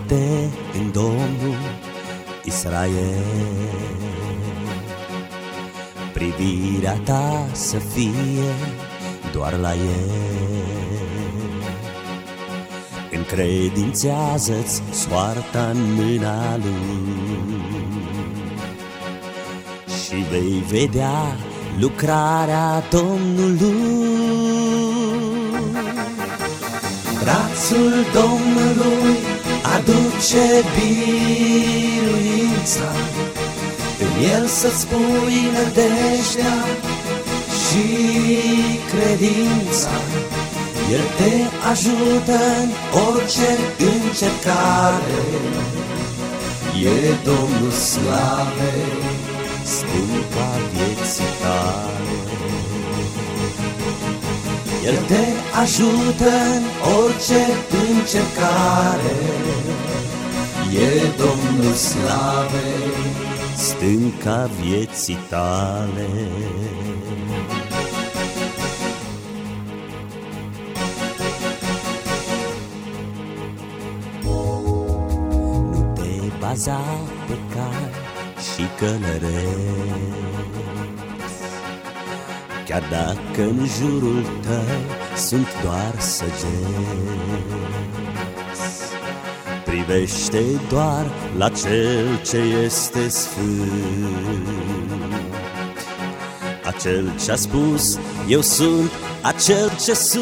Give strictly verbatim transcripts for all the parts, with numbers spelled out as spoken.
încrede în Domnul Israel. Privirea ta să fie doar la El. Încredințează-ți soarta în mâna Lui și vei vedea lucrarea Domnului. Brațul Domnului aduce biruința, în El să-ți pui nădejdea și credința. El te ajută în orice încercare, e Domnul slavei, stânca vieții tale. El te ajută în orice încercare, e Domnul slavei, stânca vieții tale. Nu te baza pe cai și călăreți, chiar dacă în jurul tău sunt doar săgeți. Privește doar la Cel ce este sfânt, Acel ce-a spus, eu sunt Acel ce sunt.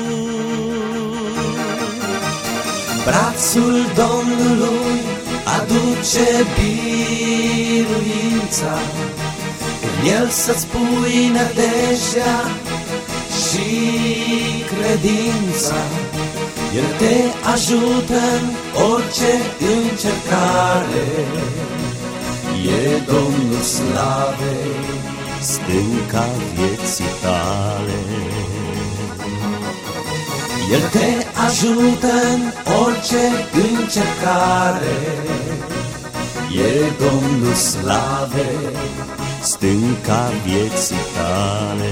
Brațul Domnului aduce biruința, în El să-ți pui nădejdea și credința. El te ajută în orice încercare, e Domnul slavei, stânca vieții tale. El te ajută în orice încercare, e Domnul slavei, stânca vieții tale.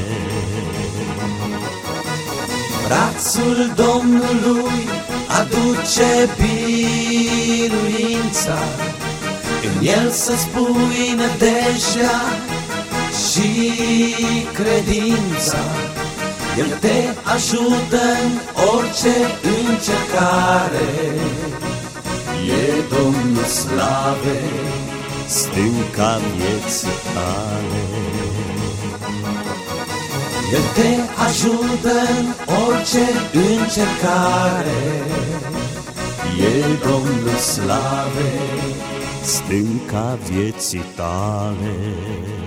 Brațul Domnului aduce biruința, în El să-ți pui nădejdea și credința. El te ajută în orice încercare, e Domnul slavei, stânca vieții tale. El te ajută în orice încercare, e Domnul slavei, stânca vieții tale.